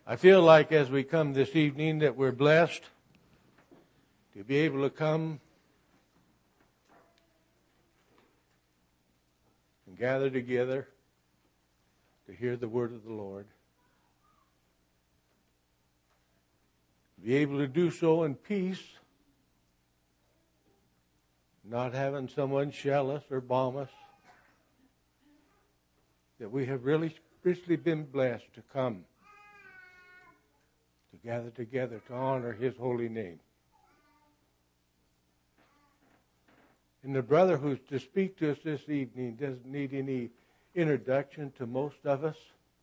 I feel like as we come this evening that we're blessed to be able to come and gather together to hear the word of the Lord. Be able to do so in peace, not having someone shell us or bomb us. That we have really richly been blessed to come, to gather together to honor His holy name. And the brother who's to speak to us this evening doesn't need any introduction to most of us.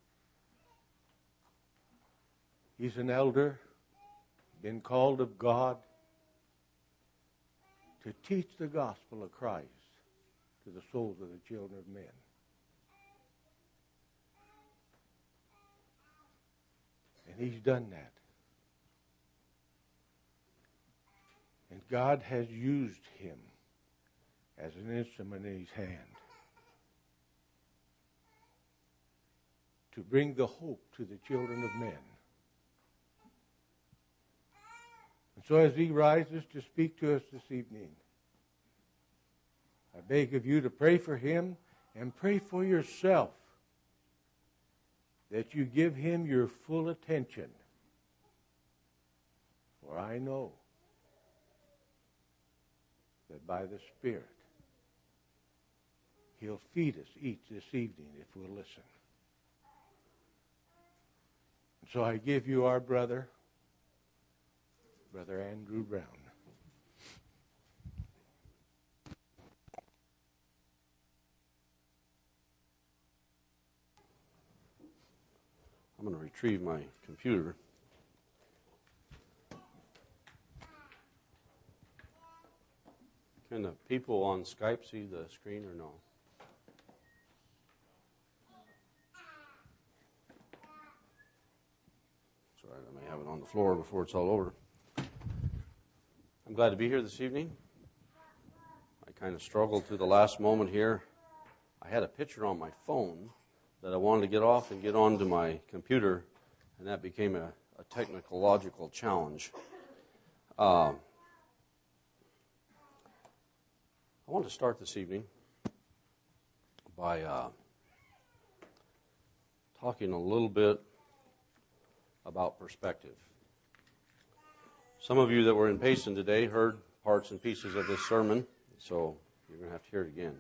He's an elder, been called of God to teach the gospel of Christ to the souls of the children of men. And he's done that. And God has used him as an instrument in his hand to bring the hope to the children of men. And so as he rises to speak to us this evening, I beg of you to pray for him and pray for yourself that you give him your full attention. For I know that by the Spirit, he'll feed us each this evening if we'll listen. And so I give you our brother, Brother Andrew Brown. I'm going to retrieve my computer. Can the people on Skype see the screen or no? That's all right, I may have it on the floor before it's all over. I'm glad to be here this evening. I kind of struggled to the last moment here. I had a picture on my phone that I wanted to get off and get onto my computer, and that became a technological challenge. I want to start this evening by talking a little bit about perspective. Some of you that were in Payson today heard parts and pieces of this sermon, so you're going to have to hear it again.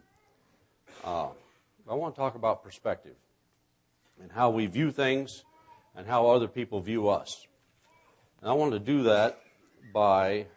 I want to talk about perspective and how we view things and how other people view us. And I want to do that by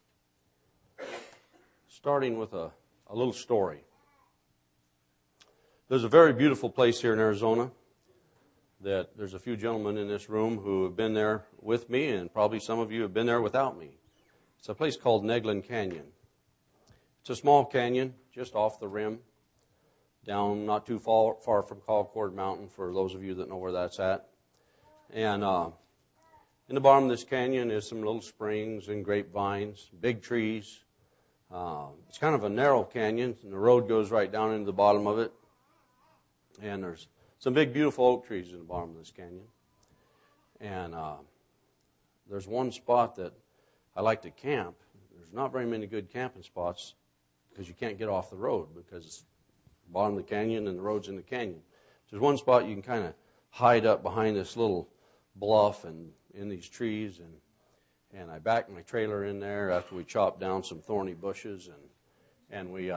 starting with a little story. There's a very beautiful place here in Arizona that there's a few gentlemen in this room who have been there with me, and probably some of you have been there without me. It's a place called Neglan Canyon. It's a small canyon just off the rim, down not too far from Concord Mountain, for those of you that know where that's at. And in the bottom of this canyon is some little springs and grapevines, big trees. It's kind of a narrow canyon, and the road goes right down into the bottom of it. And there's some big, beautiful oak trees in the bottom of this canyon. And there's one spot that I like to camp. There's not very many good camping spots because you can't get off the road because it's the bottom of the canyon and the road's in the canyon. There's one spot you can kind of hide up behind this little bluff and in these trees, and I backed my trailer in there after we chopped down some thorny bushes, and we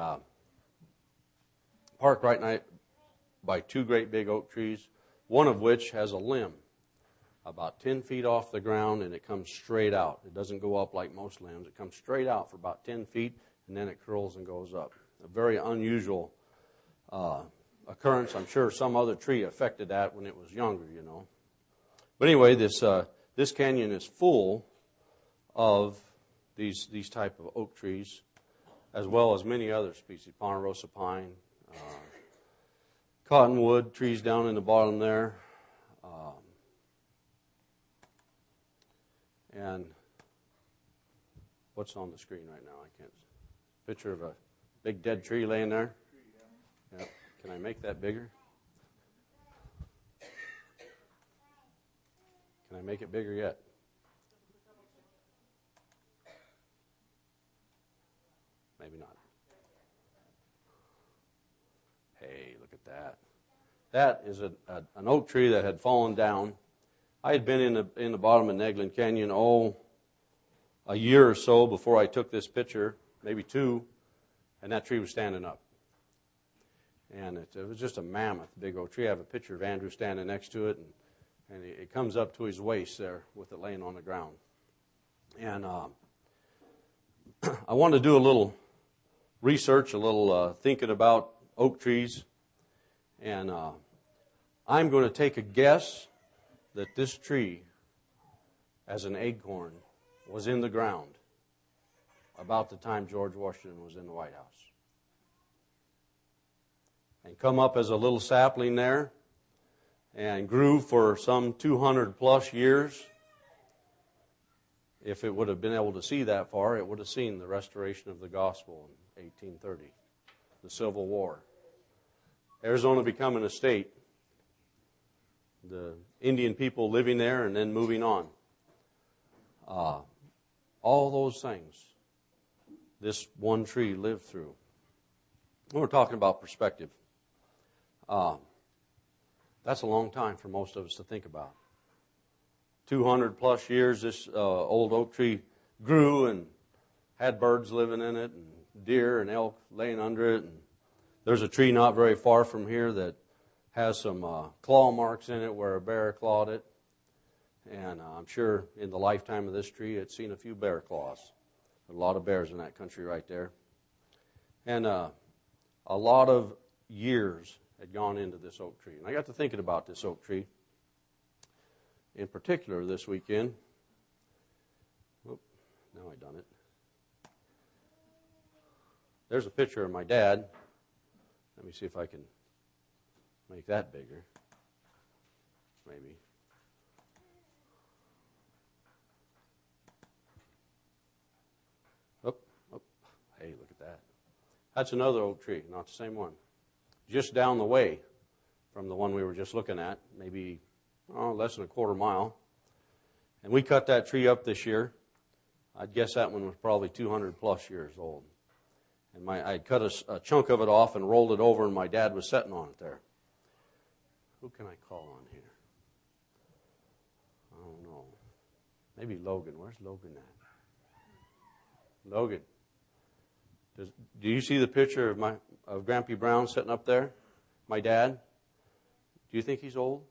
parked right by two great big oak trees, one of which has a limb about 10 feet off the ground, and it comes straight out. It doesn't go up like most limbs. It comes straight out for about 10 feet, and then it curls and goes up. A very unusual occurrence. I'm sure some other tree affected that when it was younger, you know. But anyway, this canyon is full of these type of oak trees, as well as many other species, ponderosa pine, cottonwood trees down in the bottom there, and what's on the screen right now? I can't. Picture of a big dead tree laying there. Yeah. Can I make that bigger? Can I make it bigger yet? Maybe not. Hey, look at that. That is an oak tree that had fallen down. I had been in the bottom of Neglin Canyon, a year or so before I took this picture, maybe 2, and that tree was standing up. And it was just a mammoth big oak tree. I have a picture of Andrew standing next to it, and it comes up to his waist there with it laying on the ground. And I wanted to do a little research, a little thinking about oak trees, and I'm going to take a guess that this tree, as an acorn, was in the ground about the time George Washington was in the White House. And come up as a little sapling there and grew for some 200 plus years. If it would have been able to see that far, it would have seen the restoration of the gospel in 1830, the Civil War, Arizona becoming a state, the Indian people living there and then moving on. All those things this one tree lived through. We're talking about perspective. That's a long time for most of us to think about. 200 plus years this old oak tree grew and had birds living in it and deer and elk laying under it. And there's a tree not very far from here that has some claw marks in it where a bear clawed it. And I'm sure in the lifetime of this tree it's seen a few bear claws. A lot of bears in that country right there. And a lot of years had gone into this oak tree. And I got to thinking about this oak tree in particular this weekend. Whoop, now I done it. There's a picture of my dad. Let me see if I can make that bigger. Maybe. Hey, look at that. That's another oak tree, not the same one. Just down the way from the one we were just looking at, maybe less than a quarter mile. And we cut that tree up this year. I'd guess that one was probably 200 plus years old. And I'd cut a chunk of it off and rolled it over, and my dad was sitting on it there. Who can I call on here? I don't know. Maybe Logan. Where's Logan at? Logan. Do you see the picture of Grampy Brown sitting up there? My dad? Do you think he's old?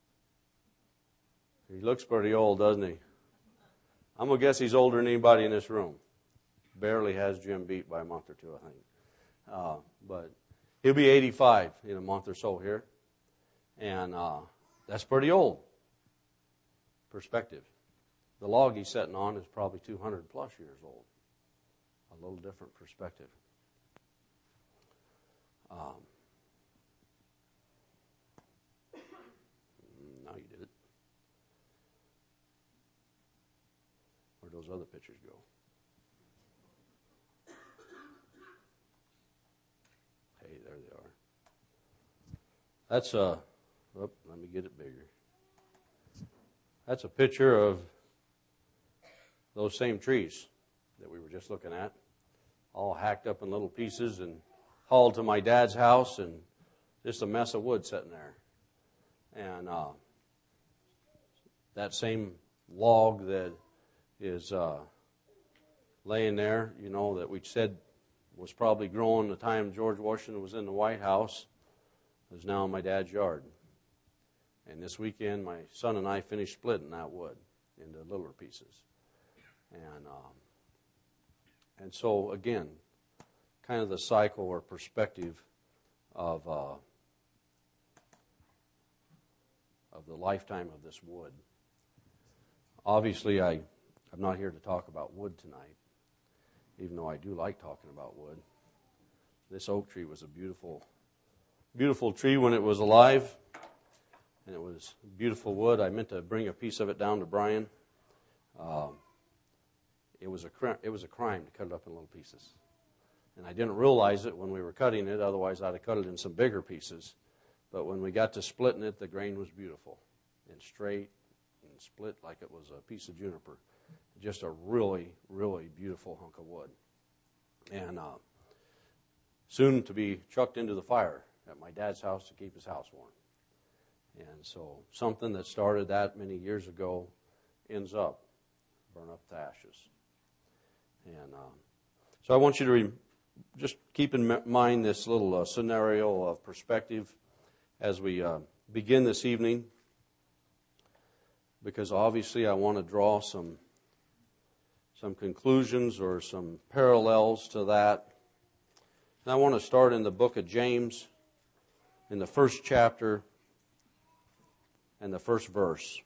He looks pretty old, doesn't he? I'm going to guess he's older than anybody in this room. Barely has Jim beat by a month or 2, I think. But he'll be 85 in a month or so here. And that's pretty old. Perspective. The log he's sitting on is probably 200 plus years old. A little different perspective. Now you did it. Where'd those other pictures go? Hey, there they are. That's let me get it bigger. That's a picture of those same trees that we were just looking at, all hacked up in little pieces and hauled to my dad's house, and just a mess of wood sitting there. And that same log that is laying there, that we said was probably growing the time George Washington was in the White House, is now in my dad's yard. And this weekend, my son and I finished splitting that wood into littler pieces. And so, again, kind of the cycle or perspective of the lifetime of this wood. Obviously, I'm not here to talk about wood tonight, even though I do like talking about wood. This oak tree was a beautiful, beautiful tree when it was alive, and it was beautiful wood. I meant to bring a piece of it down to Brian. It was a crime to cut it up in little pieces. And I didn't realize it when we were cutting it, otherwise I'd have cut it in some bigger pieces. But when we got to splitting it, the grain was beautiful and straight and and split like it was a piece of juniper. Just a really, really beautiful hunk of wood. And soon to be chucked into the fire at my dad's house to keep his house warm. And so something that started that many years ago ends up burn up to ashes. And so I want you to just keep in mind this little scenario of perspective as we begin this evening, because obviously I want to draw some conclusions or some parallels to that. And I want to start in the book of James, in the first chapter and the first verse.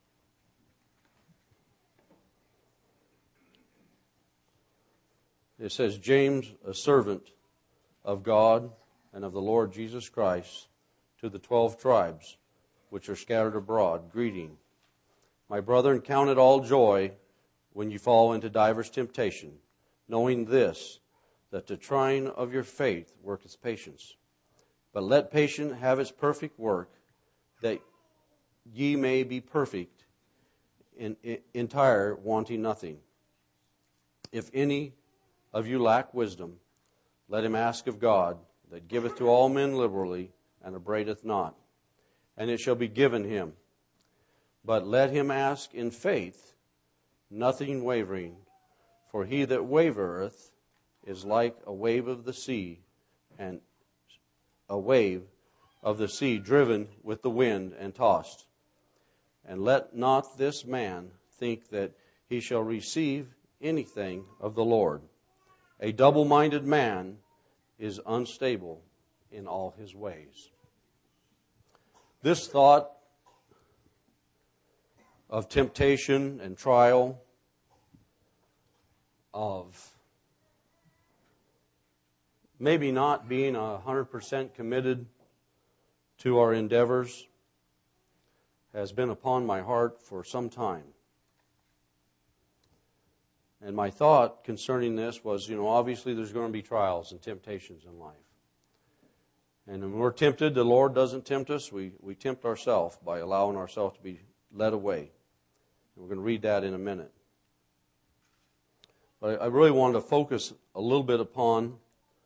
It says, James, a servant of God and of the Lord Jesus Christ, to the 12 tribes which are scattered abroad, greeting. My brethren, count it all joy when you fall into divers temptation, knowing this, that the trying of your faith worketh patience. But let patience have its perfect work, that ye may be perfect, entire, wanting nothing. If any of you lack wisdom, let him ask of God, that giveth to all men liberally, and upbraideth not, and it shall be given him. But let him ask in faith, nothing wavering, for he that wavereth is like a wave of the sea, and a wave of the sea driven with the wind and tossed. And let not this man think that he shall receive anything of the Lord. A double-minded man is unstable in all his ways. This thought of temptation and trial, of maybe not being 100% committed to our endeavors, has been upon my heart for some time. And my thought concerning this was, obviously there's going to be trials and temptations in life. And when we're tempted, the Lord doesn't tempt us. We tempt ourselves by allowing ourselves to be led away. And we're going to read that in a minute. But I really wanted to focus a little bit upon,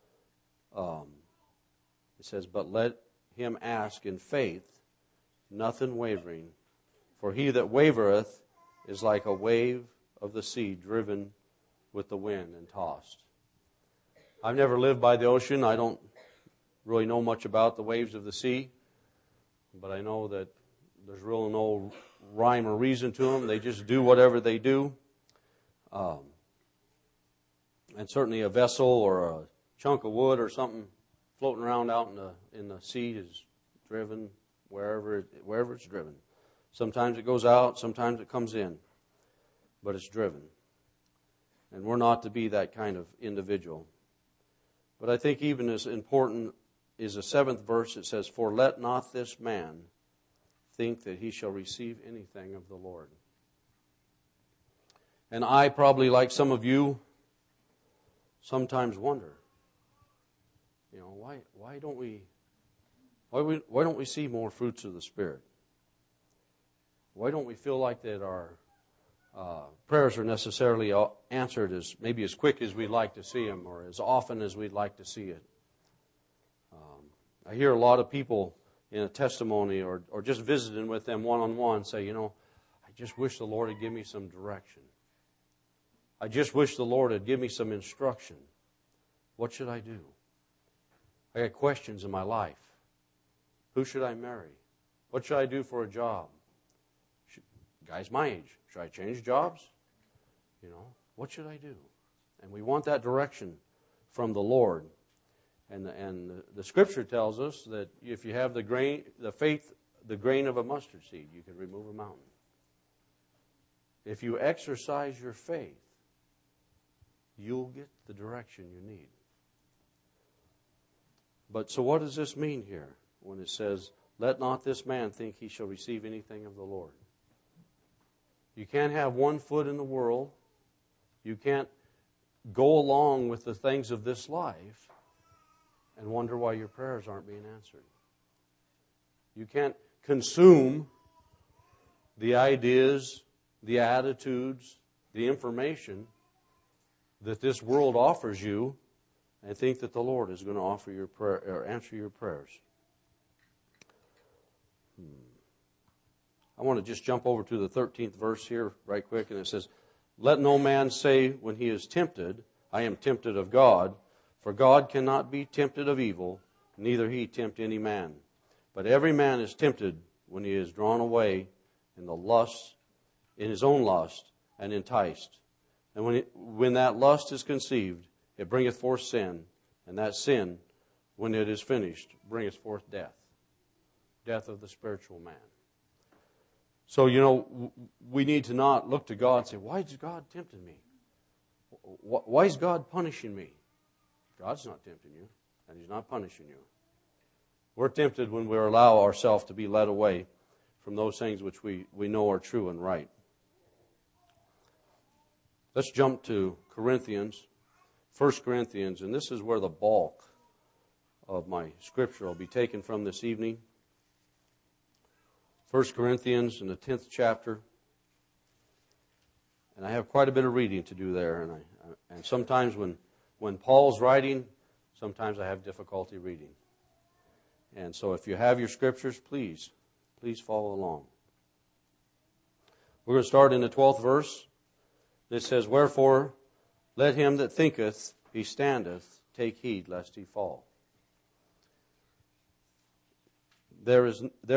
it says, but let him ask in faith, nothing wavering. For he that wavereth is like a wave of the sea driven with the wind and tossed. I've never lived by the ocean. I don't really know much about the waves of the sea. But I know that there's really no rhyme or reason to them. They just do whatever they do. And certainly a vessel or a chunk of wood or something floating around out in the sea is driven wherever it's driven. Sometimes it goes out, sometimes it comes in, but it's driven. And we're not to be that kind of individual. But I think even as important is the 7th verse. It says, for let not this man think that he shall receive anything of the Lord. And I probably, like some of you, sometimes wonder, why don't we see more fruits of the Spirit? Why don't we feel like that our prayers are necessarily answered as quick as we'd like to see them, or as often as we'd like to see it? I hear a lot of people in a testimony or just visiting with them one-on-one say, I just wish the Lord would give me some direction. I just wish the Lord would give me some instruction. What should I do? I got questions in my life. Who should I marry? What should I do for a job? Guys my age, should I change jobs? What should I do? And we want that direction from the Lord. And the Scripture tells us that if you have the grain of a mustard seed, you can remove a mountain. If you exercise your faith, you'll get the direction you need. But so what does this mean here when it says, let not this man think he shall receive anything of the Lord? You can't have one foot in the world. You can't go along with the things of this life and wonder why your prayers aren't being answered. You can't consume the ideas, the attitudes, the information that this world offers you, and think that the Lord is going to offer your prayer or answer your prayers. I want to just jump over to the 13th verse here right quick, and it says, "Let no man say when he is tempted, I am tempted of God, for God cannot be tempted of evil, neither he tempt any man. But every man is tempted when he is drawn away in his own lust, and enticed. And when that lust is conceived, it bringeth forth sin, and that sin, when it is finished, bringeth forth death." Death of the spiritual man. So, we need to not look to God and say, why is God tempting me? Why is God punishing me? God's not tempting you, and He's not punishing you. We're tempted when we allow ourselves to be led away from those things which we know are true and right. Let's jump to Corinthians, 1 Corinthians, and this is where the bulk of my scripture will be taken from this evening. 1 Corinthians in the 10th chapter. And I have quite a bit of reading to do there. And sometimes when Paul's writing, sometimes I have difficulty reading. And so if you have your scriptures, please follow along. We're going to start in the 12th verse. It says, "Wherefore, let him that thinketh he standeth take heed lest he fall. There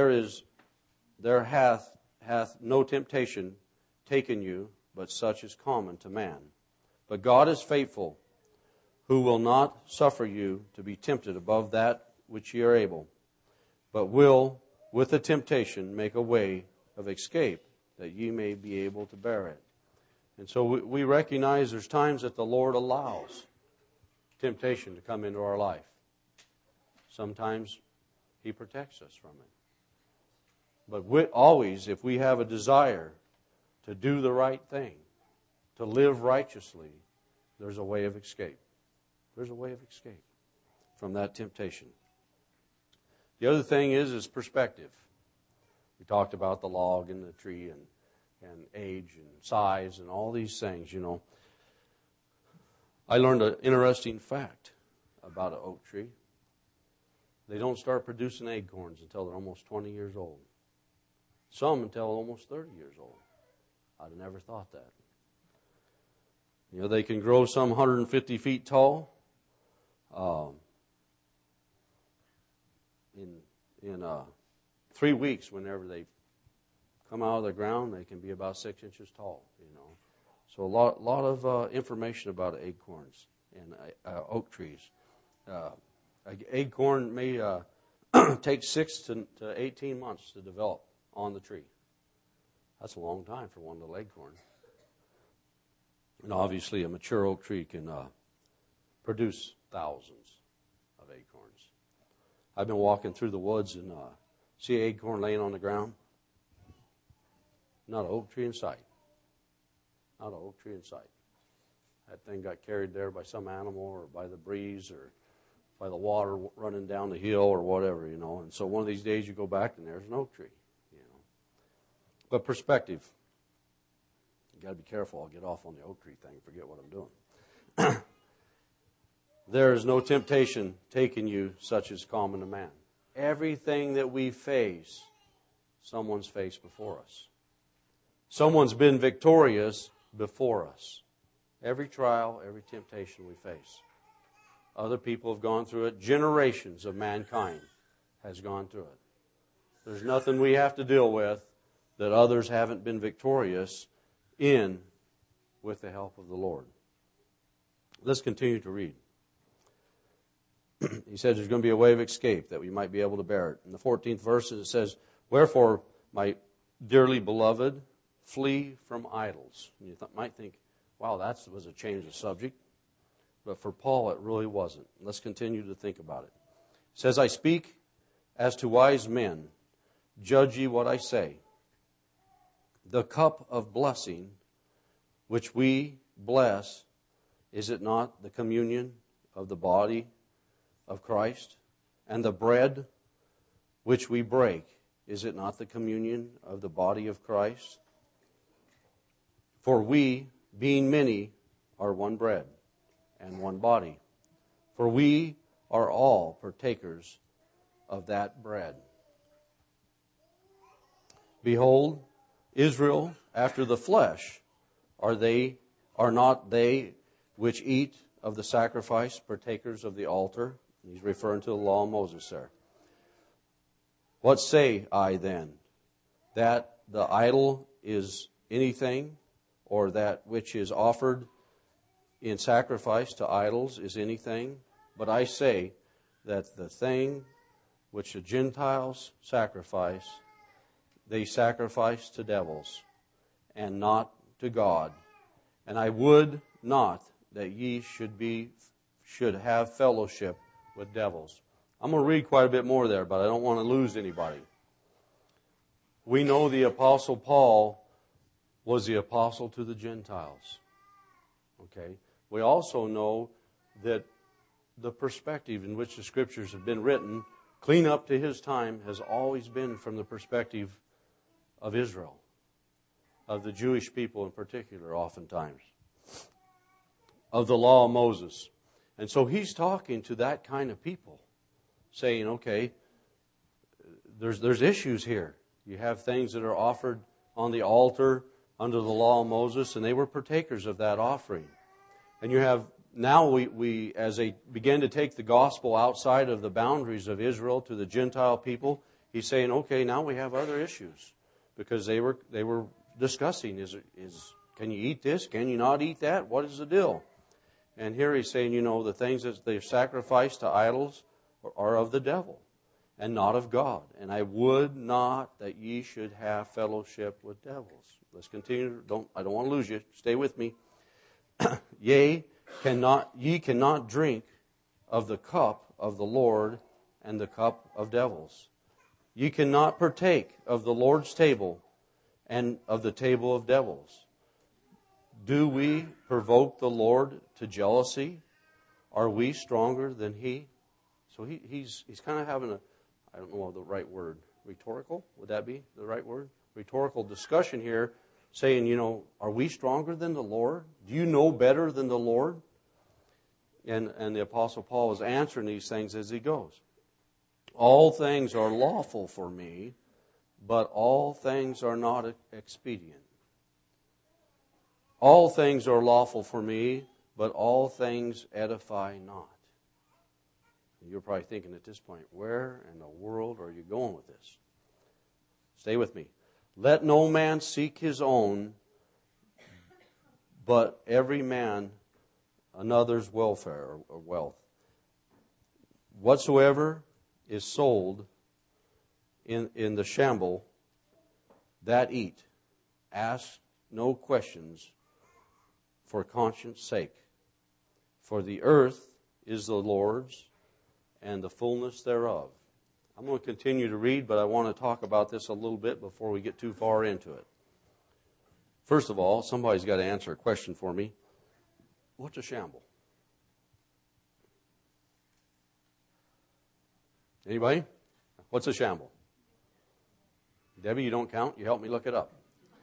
hath no temptation taken you, but such is common to man. But God is faithful, who will not suffer you to be tempted above that which ye are able, but will with the temptation make a way of escape, that ye may be able to bear it." And so we recognize there's times that the Lord allows temptation to come into our life. Sometimes He protects us from it. But always, if we have a desire to do the right thing, to live righteously, there's a way of escape. There's a way of escape from that temptation. The other thing is perspective. We talked about the log and the tree and age and size and all these things, I learned an interesting fact about an oak tree. They don't start producing acorns until they're almost 20 years old. Some until almost 30 years old. I'd have never thought that. They can grow some 150 feet tall. In 3 weeks, whenever they come out of the ground, they can be about 6 inches tall. So a lot of information about acorns and oak trees. An acorn may take 6 to 18 months to develop on the tree. That's a long time for one little acorn. And obviously a mature oak tree can produce thousands of acorns. I've been walking through the woods and see an acorn laying on the ground. Not an oak tree in sight. Not an oak tree in sight. That thing got carried there by some animal or by the breeze or by the water running down the hill or whatever, And so one of these days you go back and there's an oak tree, But perspective. You got to be careful. I'll get off on the oak tree thing and forget what I'm doing. There is no temptation taking you such as common to man. Everything that we face, someone's faced before us. Someone's been victorious before us. Every trial, every temptation we face. Other people have gone through it. Generations of mankind has gone through it. There's nothing we have to deal with that others haven't been victorious in with the help of the Lord. Let's continue to read. He says there's going to be a way of escape that we might be able to bear it. In the 14th verse it says, "Wherefore, my dearly beloved, flee from idols." And you might think, wow, that was a change of subject. But for Paul, it really wasn't. Let's continue to think about it. It says, "I speak as to wise men. Judge ye what I say. The cup of blessing which we bless, is it not the communion of the body of Christ? And the bread which we break, is it not the communion of the body of Christ? For we, being many, are one bread and one body. For we are all partakers of that bread. Behold, Israel after the flesh, are not they which eat of the sacrifice partakers of the altar? He's referring to the law of Moses there. What say I then? That the idol is anything, or that which is offered in sacrifice to idols is anything? But I say that the thing which the Gentiles sacrifice, they sacrifice to devils, and not to God. And I would not that ye should have fellowship with devils. I'm going to read quite a bit more there, but I don't want to lose anybody. We know the Apostle Paul was the apostle to the Gentiles. Okay? We also know that the perspective in which the Scriptures have been written, clean up to his time, has always been from the perspective of Israel, of the Jewish people in particular, oftentimes, of the law of Moses. And so he's talking to that kind of people, saying, okay, there's issues here. You have things that are offered on the altar under the law of Moses, and they were partakers of that offering. And you have, now we as they begin to take the gospel outside of the boundaries of Israel to the Gentile people, he's saying, okay, now we have other issues. Because they were discussing, can you eat this? Can you not eat that? What is the deal? And here he's saying, the things that they've sacrificed to idols are of the devil and not of God. And I would not that ye should have fellowship with devils. Let's continue. I don't want to lose you. Stay with me. Ye cannot drink of the cup of the Lord and the cup of devils. Ye cannot partake of the Lord's table and of the table of devils. Do we provoke the Lord to jealousy? Are we stronger than He? So he's kind of having I don't know the right word, rhetorical? Would that be the right word? Rhetorical discussion here, saying, are we stronger than the Lord? Do you know better than the Lord? And the Apostle Paul is answering these things as he goes. All things are lawful for me, but all things are not expedient. All things are lawful for me, but all things edify not. And you're probably thinking at this point, where in the world are you going with this? Stay with me. Let no man seek his own, but every man another's welfare or wealth. Whatsoever is sold in the shamble, that eat. Ask no questions for conscience sake. For the earth is the Lord's and the fullness thereof. I'm going to continue to read, but I want to talk about this a little bit before we get too far into it. First of all, somebody's got to answer a question for me. What's a shamble? Anybody? What's a shamble? Debbie, you don't count? You help me look it up.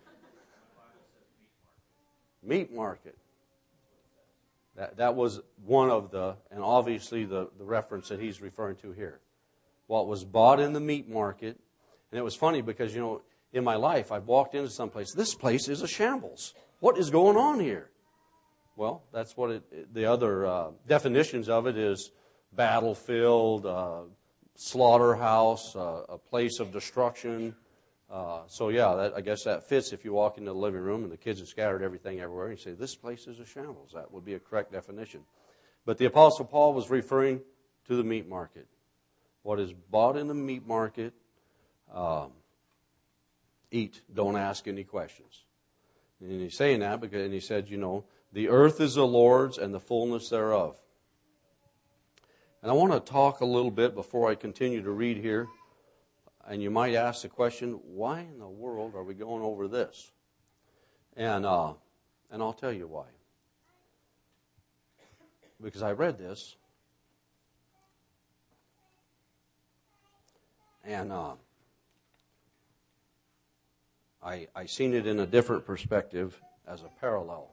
Meat market. That was one of and obviously the reference that he's referring to here. What was bought in the meat market. And it was funny because, in my life, I've walked into some place. This place is a shambles. What is going on here? Well, that's what the other definitions of it is: battlefield, slaughterhouse, a place of destruction. I guess that fits if you walk into the living room and the kids have scattered everything everywhere and you say, this place is a shambles. That would be a correct definition. But the Apostle Paul was referring to the meat market. What is bought in the meat market, eat. Don't ask any questions. And he's saying that because he said, the earth is the Lord's and the fullness thereof. And I want to talk a little bit before I continue to read here. And you might ask the question, why in the world are we going over this? And I'll tell you why. Because I read this, and I seen it in a different perspective as a parallel.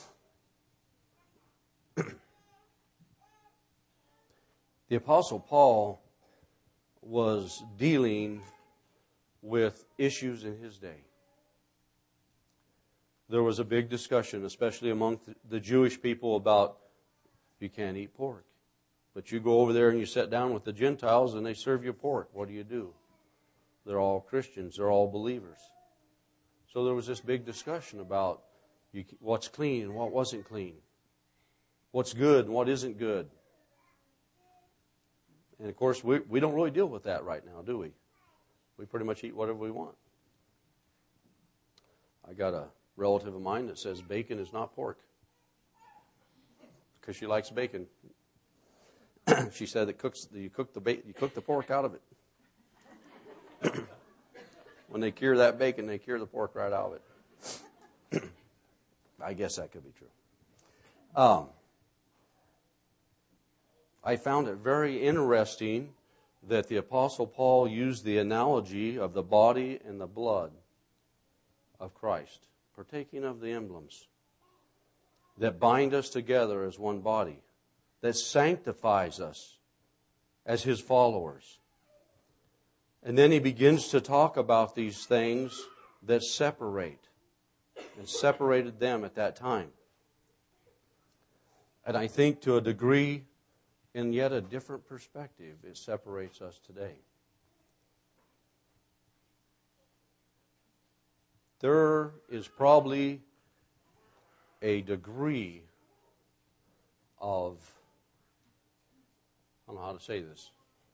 The Apostle Paul was dealing with issues in his day. There was a big discussion, especially among the Jewish people, about you can't eat pork. But you go over there and you sit down with the Gentiles and they serve you pork. What do? They're all Christians. They're all believers. So there was this big discussion about what's clean and what wasn't clean. What's good and what isn't good. And of course, we don't really deal with that right now, do we? We pretty much eat whatever we want. I got a relative of mine that says bacon is not pork because she likes bacon. She said that you cook the pork out of it. When they cure that bacon, they cure the pork right out of it. I guess that could be true. I found it very interesting that the Apostle Paul used the analogy of the body and the blood of Christ, partaking of the emblems that bind us together as one body, that sanctifies us as His followers. And then he begins to talk about these things that separate, and separated them at that time. And I think to a degree, in yet a different perspective, it separates us today. There is probably a degree of, I don't know how to say this,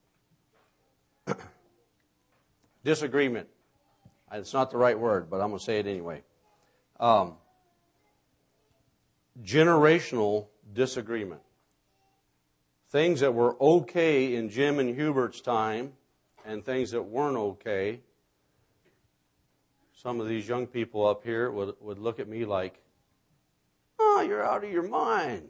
disagreement. It's not the right word, but I'm going to say it anyway. Generational disagreement. Things that were okay in Jim and Hubert's time and things that weren't okay. Some of these young people up here would look at me like, oh, you're out of your mind.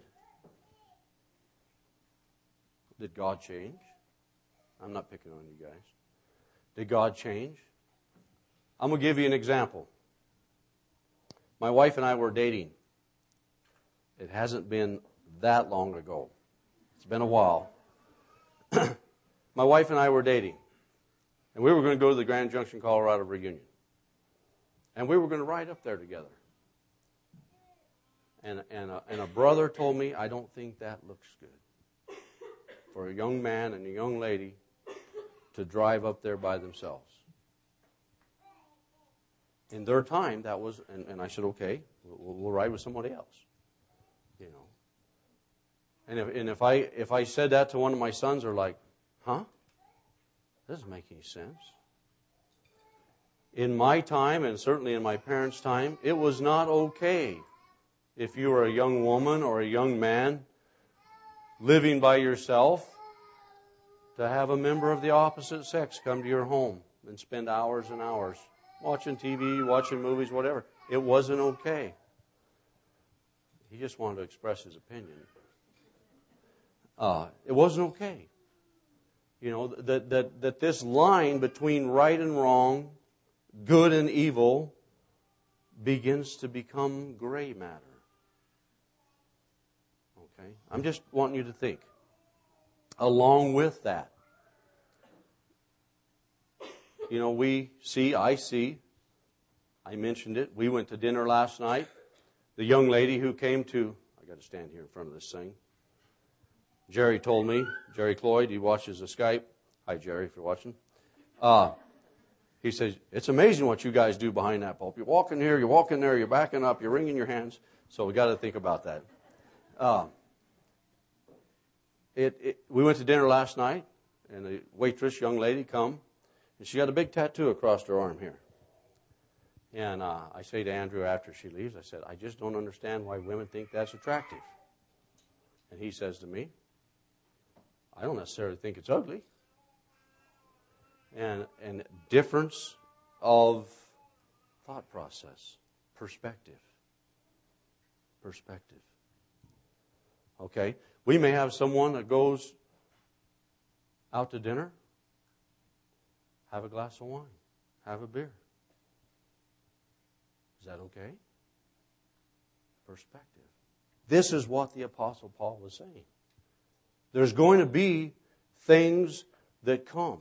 Did God change? I'm not picking on you guys. Did God change? I'm going to give you an example. My wife and I were dating. It hasn't been that long ago. It's been a while. My wife and I were dating. And we were going to go to the Grand Junction, Colorado reunion. And we were going to ride up there together. And a brother told me, I don't think that looks good for a young man and a young lady to drive up there by themselves. In their time, that was, and I said, okay, we'll ride with somebody else. You know. And if I said that to one of my sons, they're like, huh? That doesn't make any sense. In my time, and certainly in my parents' time, it was not okay if you were a young woman or a young man living by yourself to have a member of the opposite sex come to your home and spend hours and hours watching TV, watching movies, whatever. It wasn't okay. He just wanted to express his opinion. It wasn't okay. You know, that this line between right and wrong, good and evil, begins to become gray matter. Okay? I'm just wanting you to think. Along with that, you know, I mentioned it. We went to dinner last night. The young lady who came to, I got to stand here in front of this thing. Jerry told me, Jerry Cloyd, he watches the Skype. Hi, Jerry, if you're watching. He says, it's amazing what you guys do behind that pulpit. You walk in here, you walk in there, you're backing up, you're wringing your hands. So we got to think about that. We went to dinner last night, and the waitress, young lady, come, and she got a big tattoo across her arm here. And I say to Andrew after she leaves, I said, I just don't understand why women think that's attractive. And he says to me, I don't necessarily think it's ugly. And difference of thought process, perspective. Okay? We may have someone that goes out to dinner, have a glass of wine, have a beer. Is that okay? Perspective. This is what the Apostle Paul was saying. There's going to be things that come.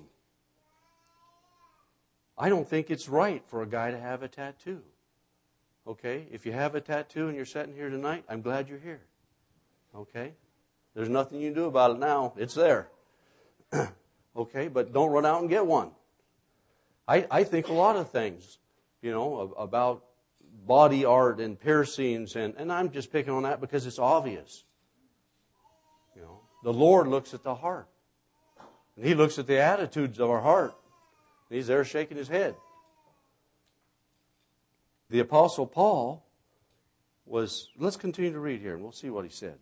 I don't think it's right for a guy to have a tattoo. Okay? If you have a tattoo and you're sitting here tonight, I'm glad you're here. Okay? There's nothing you can do about it now. It's there. Okay? But don't run out and get one. I think a lot of things, about body art and piercings, and I'm just picking on that because it's obvious. The Lord looks at the heart. And He looks at the attitudes of our heart. And He's there shaking His head. The Apostle Paul let's continue to read here and we'll see what he said.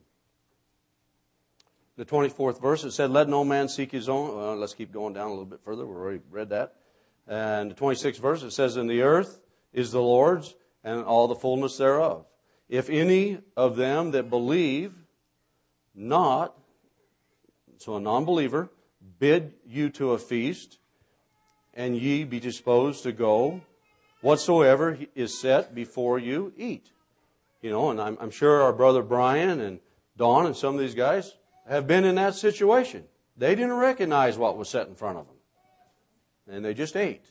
The 24th verse, it said, let no man seek his own. Let's keep going down a little bit further. We already read that. And the 26th verse, it says, and the earth is the Lord's and all the fullness thereof. If any of them that believe not, so a non-believer, bid you to a feast, and ye be disposed to go, whatsoever is set before you, eat. And I'm sure our brother Brian and Don and some of these guys have been in that situation. They didn't recognize what was set in front of them. And they just ate,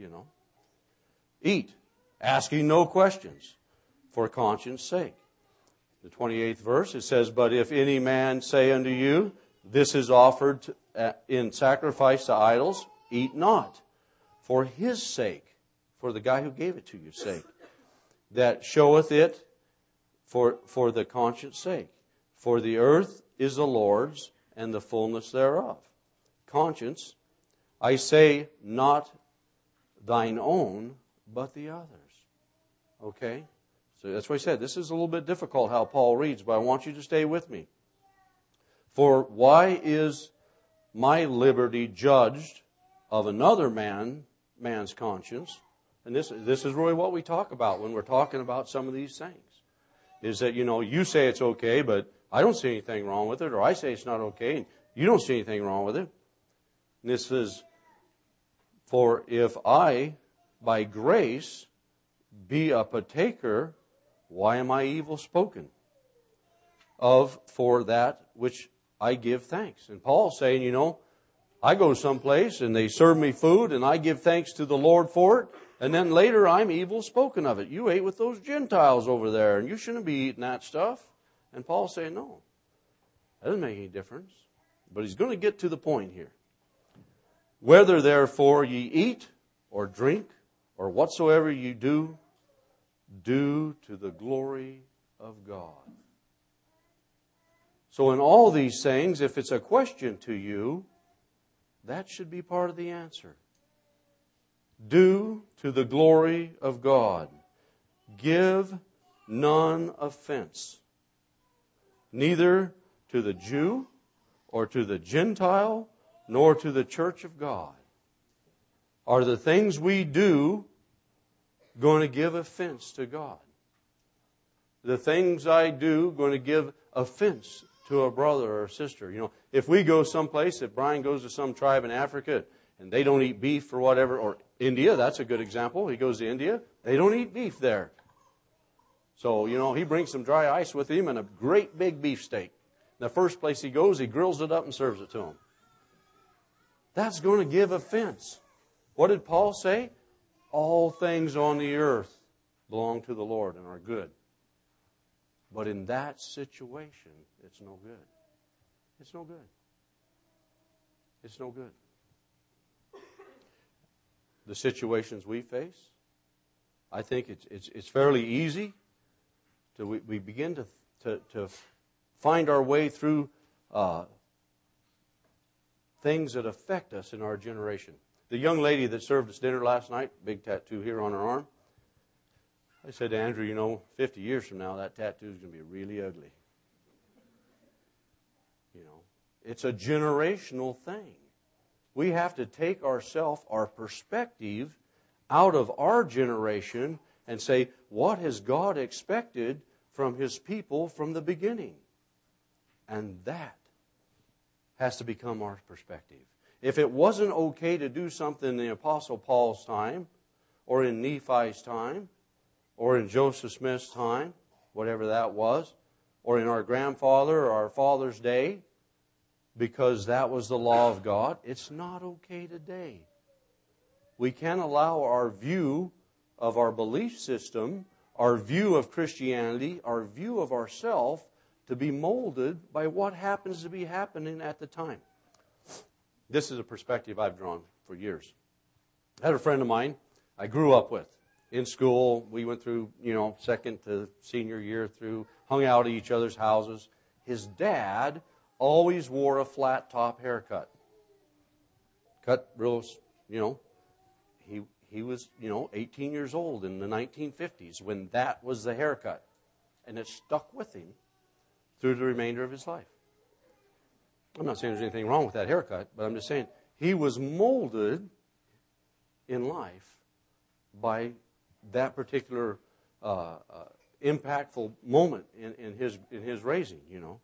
Eat, asking no questions, for conscience sake. The 28th verse, it says, but if any man say unto you, this is offered in sacrifice to idols, eat not, for his sake, for the guy who gave it to you's sake, that showeth it for the conscience sake. For the earth is the Lord's, and the fullness thereof. Conscience, I say, not thine own, but the others. Okay? So that's what he said. This is a little bit difficult how Paul reads, but I want you to stay with me. For why is my liberty judged of another man's conscience? And this is really what we talk about when we're talking about some of these things. Is that, you say it's okay, but I don't see anything wrong with it, or I say it's not okay, and you don't see anything wrong with it. And this is, for if I, by grace, be a partaker, why am I evil spoken of for that which I give thanks? And Paul's saying, I go someplace and they serve me food and I give thanks to the Lord for it, and then later I'm evil spoken of it. You ate with those Gentiles over there and you shouldn't be eating that stuff. And Paul's saying, no, that doesn't make any difference. But he's going to get to the point here. Whether therefore ye eat or drink or whatsoever you do, do to the glory of God. So in all these things, if it's a question to you, that should be part of the answer. Do to the glory of God. Give none offense, neither to the Jew or to the Gentile, nor to the church of God. Are the things we do going to give offense to God? The things I do going to give offense to a brother or a sister? If we go someplace, if Brian goes to some tribe in Africa and they don't eat beef or whatever, or India, that's a good example. He goes to India, they don't eat beef there. So, he brings some dry ice with him and a great big beef steak. The first place he goes, he grills it up and serves it to him. That's going to give offense. What did Paul say? All things on the earth belong to the Lord and are good. But in that situation, it's no good. It's no good. It's no good. The situations we face, I think it's fairly easy to we begin to find our way through things that affect us in our generation. The young lady that served us dinner last night, big tattoo here on her arm, I said to Andrew, 50 years from now, that tattoo is going to be really ugly. It's a generational thing. We have to take our perspective out of our generation and say, what has God expected from His people from the beginning? And that has to become our perspective. If it wasn't okay to do something in the Apostle Paul's time, or in Nephi's time, or in Joseph Smith's time, whatever that was, or in our grandfather or our father's day, because that was the law of God. It's not okay today. We can't allow our view of our belief system, our view of Christianity, our view of ourself to be molded by what happens to be happening at the time. This is a perspective I've drawn for years. I had a friend of mine I grew up with. In school, we went through, second to senior year through, hung out at each other's houses. His dad always wore a flat top haircut. Cut real, he was, 18 years old in the 1950s when that was the haircut. And it stuck with him through the remainder of his life. I'm not saying there's anything wrong with that haircut, but I'm just saying he was molded in life by that particular impactful moment in his raising,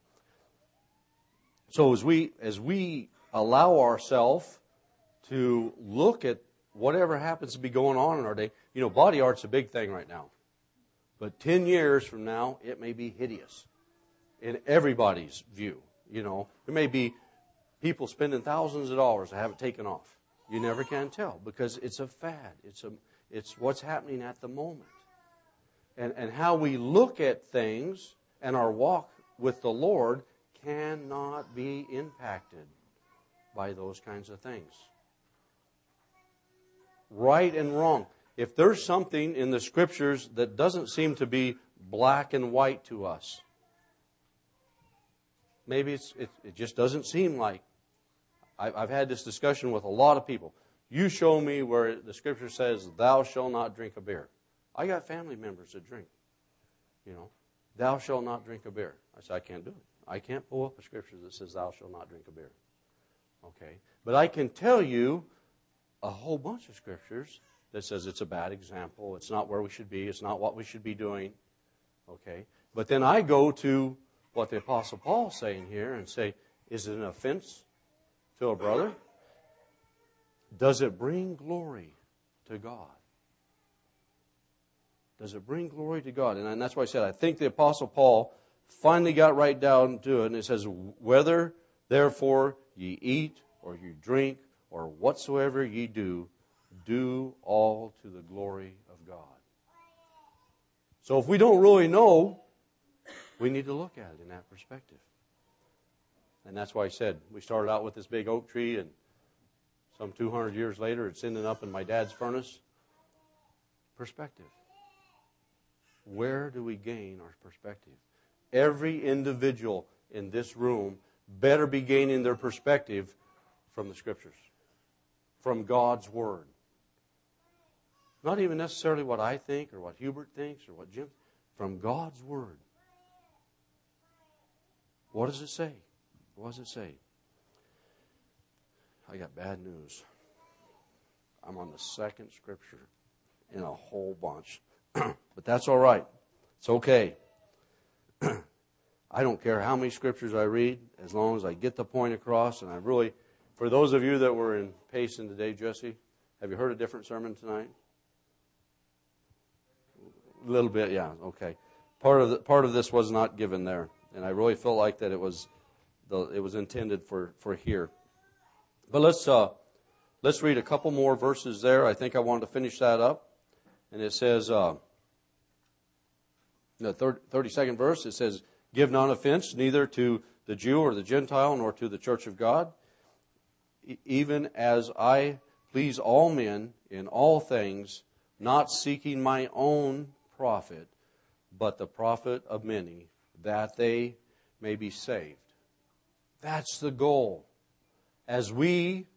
So as we allow ourselves to look at whatever happens to be going on in our day, body art's a big thing right now. But 10 years from now, it may be hideous in everybody's view. There may be people spending thousands of dollars to have it taken off. You never can tell because it's a fad. It's what's happening at the moment. And how we look at things and our walk with the Lord cannot be impacted by those kinds of things. Right and wrong. If there's something in the Scriptures that doesn't seem to be black and white to us, maybe it just doesn't seem like. I've had this discussion with a lot of people. You show me where the Scripture says, thou shalt not drink a beer. I got family members that drink. Thou shalt not drink a beer. I said, I can't do it. I can't pull up a Scripture that says, thou shalt not drink a beer. Okay? But I can tell you a whole bunch of Scriptures that says it's a bad example. It's not where we should be. It's not what we should be doing. Okay? But then I go to what the Apostle Paul is saying here and say, is it an offense to a brother? Does it bring glory to God? Does it bring glory to God? And that's why I said I think the Apostle Paul finally got right down to it. And it says, whether therefore ye eat or you drink or whatsoever ye do, do all to the glory of God. So if we don't really know, we need to look at it in that perspective. And that's why I said we started out with this big oak tree, and some 200 years later, it's ending up in my dad's furnace. Perspective. Where do we gain our perspective? Every individual in this room better be gaining their perspective from the Scriptures, from God's Word. Not even necessarily what I think or what Hubert thinks or what Jim, from God's Word. What does it say? What does it say? I got bad news. I'm on the second Scripture in a whole bunch. But that's all right. It's okay. I don't care how many Scriptures I read, as long as I get the point across. And I really, for those of you that were in Payson today, Jesse, have you heard a different sermon tonight? A little bit, yeah, okay. Part of this was not given there, and I really felt like that it was intended for here. But let's read a couple more verses there. I think I wanted to finish that up, and it says, the 32nd verse, it says, give none offense neither to the Jew or the Gentile nor to the church of God, even as I please all men in all things, not seeking my own profit, but the profit of many, that they may be saved. That's the goal. As we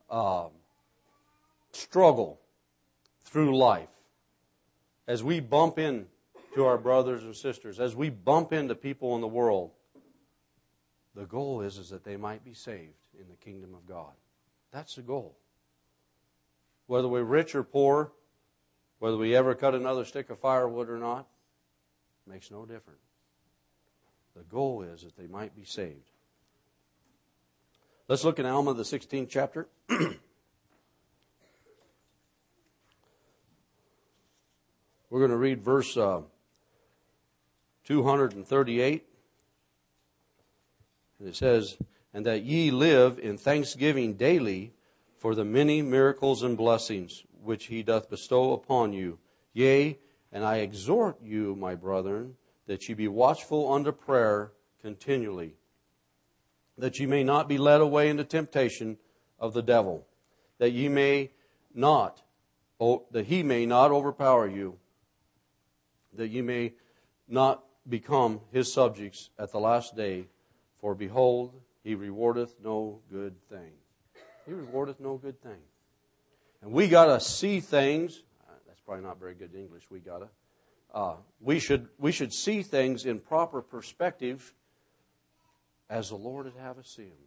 struggle through life, as we bump into our brothers and sisters, as we bump into people in the world, the goal is that they might be saved in the kingdom of God. That's the goal. Whether we're rich or poor, whether we ever cut another stick of firewood or not, makes no difference. The goal is that they might be saved. Let's look at Alma, the 16th chapter. We're going to read verse 238. And it says, "And that ye live in thanksgiving daily for the many miracles and blessings which he doth bestow upon you. Yea, and I exhort you, my brethren, that ye be watchful unto prayer continually, that ye may not be led away into temptation of the devil, that he may not overpower you, that ye may not become his subjects at the last day. For behold, he rewardeth no good thing." He rewardeth no good thing. And we got to see things. That's probably not very good English. We should see things in proper perspective as the Lord would have us see them.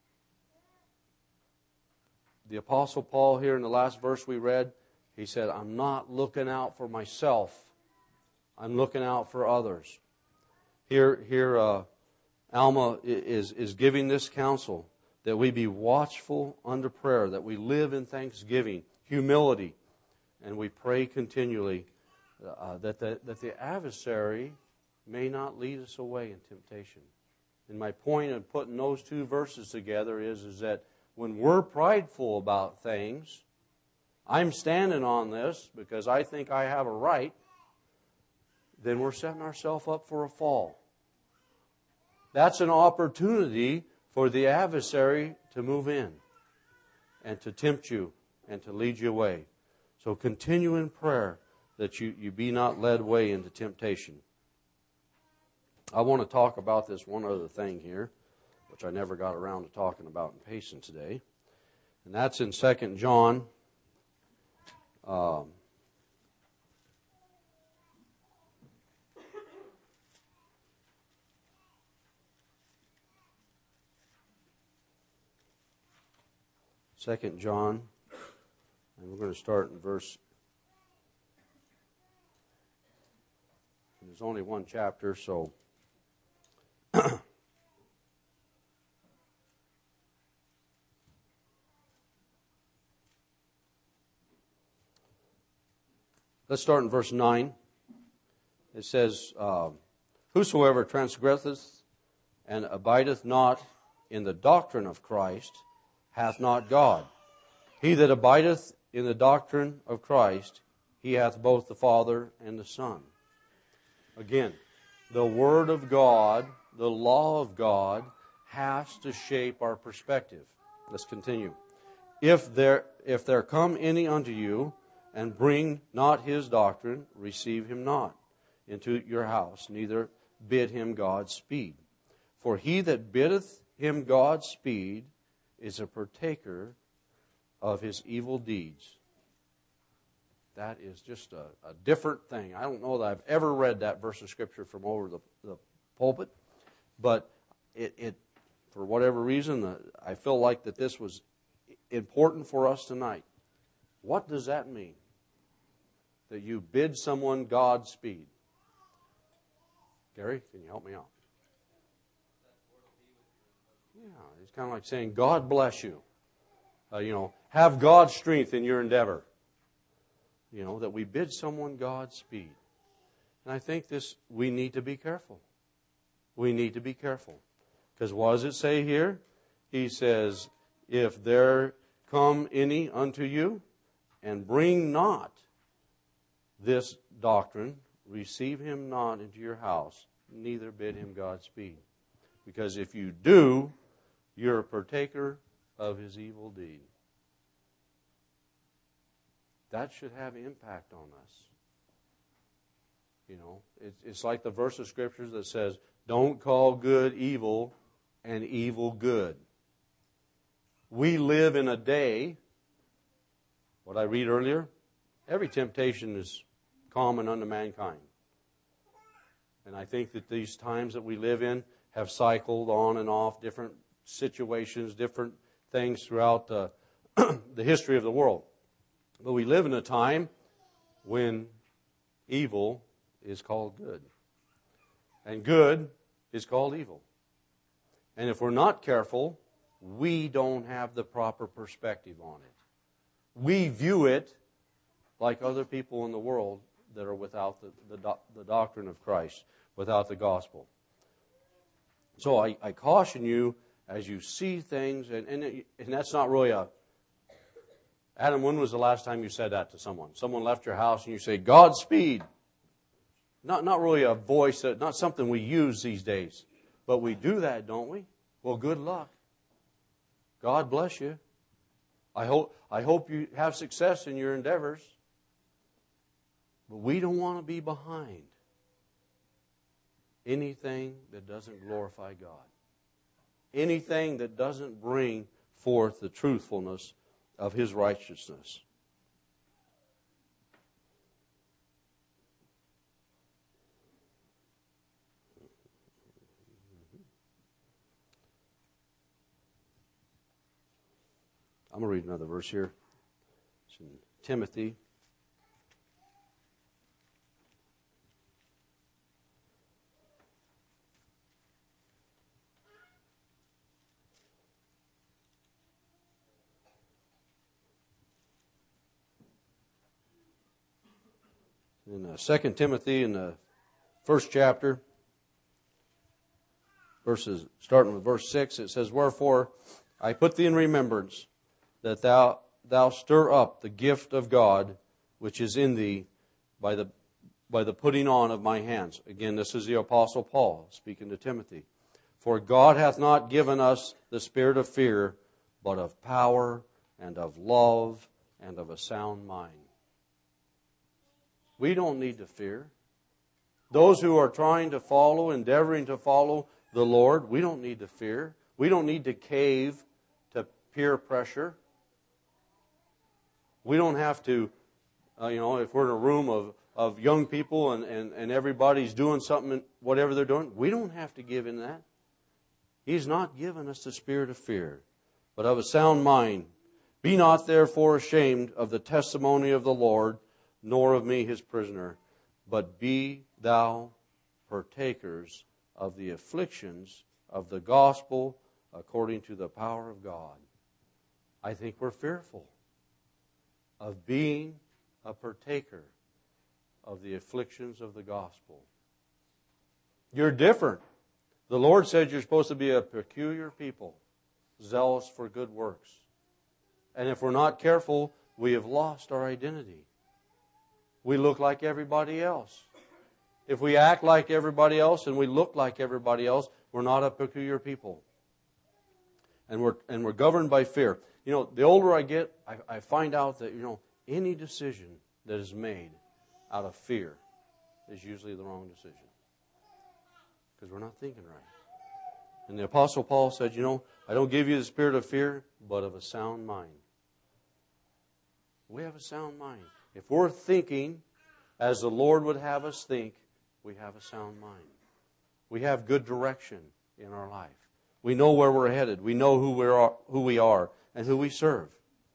The Apostle Paul here in the last verse we read, he said, "I'm not looking out for myself. I'm looking out for others." Here, Alma is giving this counsel that we be watchful unto prayer, that we live in thanksgiving, humility, and we pray continually that the adversary may not lead us away in temptation. And my point in putting those two verses together is that when we're prideful about things, I'm standing on this because I think I have a right, then we're setting ourselves up for a fall. That's an opportunity for the adversary to move in and to tempt you and to lead you away. So continue in prayer that you be not led away into temptation. I want to talk about this one other thing here, which I never got around to talking about in patience today. And that's in 2 John. Second John, and we're going to start in verse. There's only one chapter, so let's start in verse 9. It says, "Whosoever transgresseth and abideth not in the doctrine of Christ hath not God. He that abideth in the doctrine of Christ, he hath both the Father and the Son." Again, the Word of God, the law of God, has to shape our perspective. Let's continue. If there come any unto you, and bring not his doctrine, receive him not into your house, neither bid him Godspeed. For he that biddeth him Godspeed is a partaker of his evil deeds. That is just a different thing. I don't know that I've ever read that verse of Scripture from over the pulpit, but it for whatever reason, I feel like that this was important for us tonight. What does that mean? That you bid someone Godspeed. Gary, can you help me out? Yeah, it's kind of like saying, God bless you. Have God's strength in your endeavor. That we bid someone Godspeed. And I think we need to be careful. We need to be careful. Because what does it say here? He says, if there come any unto you, and bring not this doctrine, receive him not into your house, neither bid him Godspeed. Because if you do, you're a partaker of his evil deed. That should have impact on us. It's like the verse of Scriptures that says, don't call good evil and evil good. We live in a day, what I read earlier, every temptation is common unto mankind. And I think that these times that we live in have cycled on and off different situations, different things throughout the history of the world. But we live in a time when evil is called good. And good is called evil. And if we're not careful, we don't have the proper perspective on it. We view it like other people in the world that are without the doctrine of Christ, without the gospel. So I caution you as you see things, and that's not really a... Adam, when was the last time you said that to someone? Someone left your house and you say, Godspeed. Not really a voice, not something we use these days. But we do that, don't we? Well, good luck. God bless you. I hope you have success in your endeavors. But we don't want to be behind anything that doesn't glorify God. Anything that doesn't bring forth the truthfulness of His righteousness. I'm going to read another verse here. It's in Timothy. In 2 Timothy, in the first chapter, starting with verse 6, it says, Wherefore I put thee in remembrance, that thou stir up the gift of God, which is in thee, by the putting on of my hands. Again, this is the Apostle Paul speaking to Timothy. For God hath not given us the spirit of fear, but of power and of love and of a sound mind. We don't need to fear. Those who are trying to follow, endeavoring to follow the Lord, we don't need to fear. We don't need to cave to peer pressure. We don't have to, if we're in a room of young people and everybody's doing something, whatever they're doing, we don't have to give in that. He's not given us the spirit of fear, but of a sound mind. Be not therefore ashamed of the testimony of the Lord, nor of me his prisoner, but be thou partakers of the afflictions of the gospel according to the power of God. I think we're fearful of being a partaker of the afflictions of the gospel. You're different. The Lord said you're supposed to be a peculiar people, zealous for good works. And if we're not careful, we have lost our identity. We look like everybody else. If we act like everybody else and we look like everybody else, we're not a peculiar people. And we're governed by fear. The older I get, I find out that, any decision that is made out of fear is usually the wrong decision. Because we're not thinking right. And the Apostle Paul said, I don't give you the spirit of fear, but of a sound mind. We have a sound mind. If we're thinking as the Lord would have us think, we have a sound mind. We have good direction in our life. We know where we're headed. We know who we are and who we serve.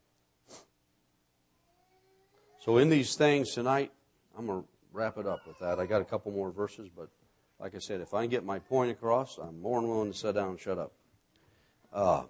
So in these things tonight, I'm going to wrap it up with that. I got a couple more verses, but like I said, if I can get my point across, I'm more than willing to sit down and shut up.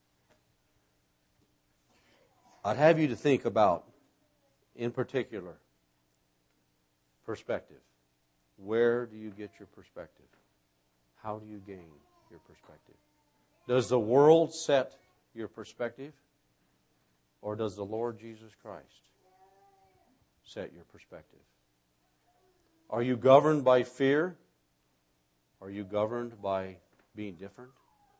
I'd have you to think about, in particular, perspective. Where do you get your perspective? How do you gain your perspective? Does the world set your perspective? Or does the Lord Jesus Christ set your perspective? Are you governed by fear? Are you governed by being different?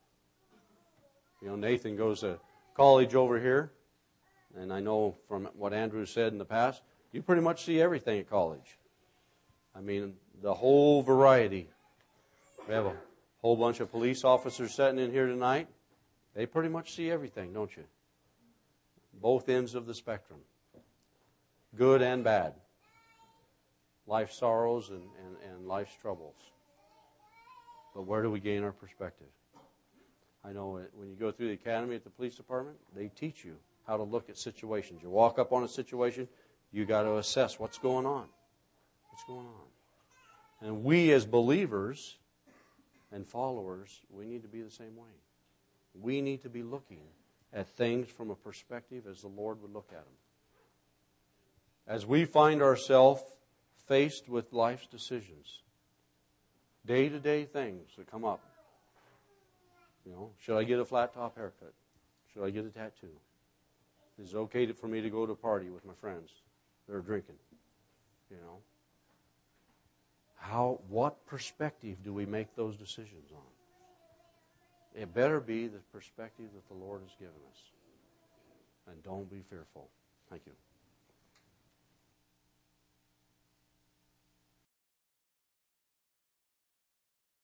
Nathan goes to college over here, and I know from what Andrew said in the past, you pretty much see everything at college. I mean, the whole variety. We have a whole bunch of police officers sitting in here tonight. They pretty much see everything, don't you? Both ends of the spectrum. Good and bad. Life's sorrows and life's troubles. But where do we gain our perspective? I know when you go through the academy at the police department, they teach you how to look at situations. You walk up on a situation, you got to assess what's going on. What's going on? And we as believers and followers, we need to be the same way. We need to be looking at things from a perspective as the Lord would look at them. As we find ourselves faced with life's decisions, day-to-day things that come up. You know, should I get a flat top haircut? Should I get a tattoo? Is it okay for me to go to a party with my friends that are drinking? You know, what perspective do we make those decisions on? It better be the perspective that the Lord has given us. And don't be fearful. Thank you.